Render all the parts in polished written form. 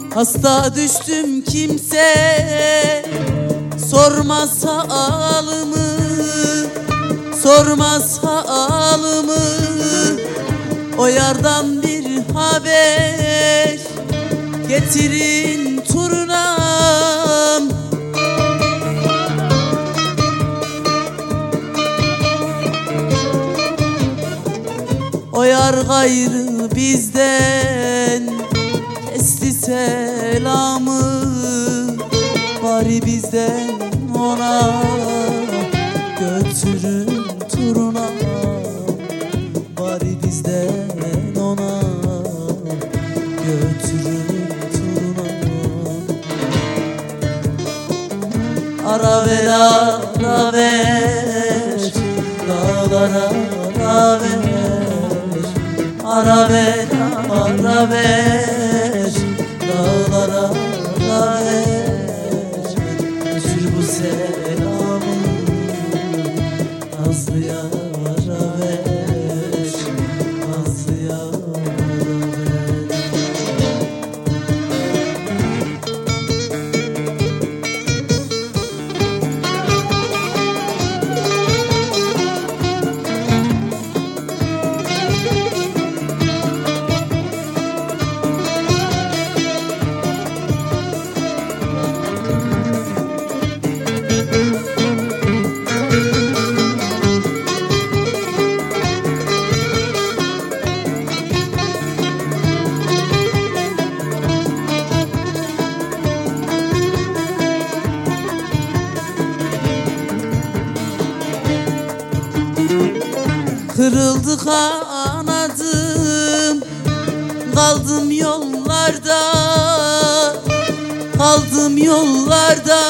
Hasta düştüm kimse sormaz halımı, sormaz halımı. O yardan bir haber getirin turnam. O yar gayrı bizden kesti selamı, bari bizden ona götürün turuna. Bari bizden ona götürün turuna. Ara ver, ara ver, dağlara ara ver. Ara ver, ara ver, dağlara ara ver. Götür bu selamı nazlı yara ver, nazlı yara ver. Kırıldı kanadım, kaldım yollarda, kaldım yollarda.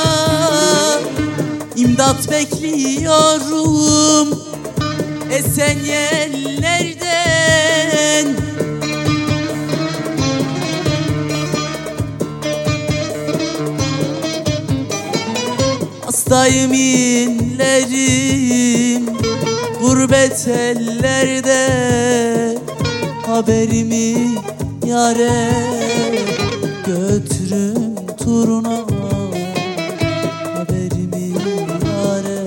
İmdat bekliyorum esen yerlerden. Hastayım inlerim gurbet ellerde, haberimi yâre götürün turuna. Haberimi yâre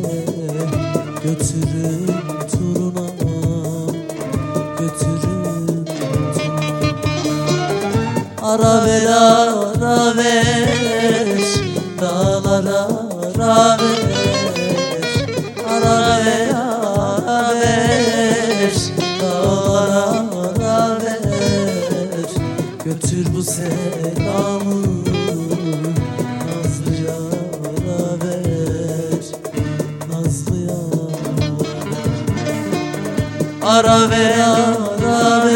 götürün turuna, götürün turuna. Ara ver, ara ver, dağlara ara ver. Ara ver, ara ver, dağlara ara ver. Götür bu selamı nazlı yara ver, nazlı yara ver. Ara ver, ara ver.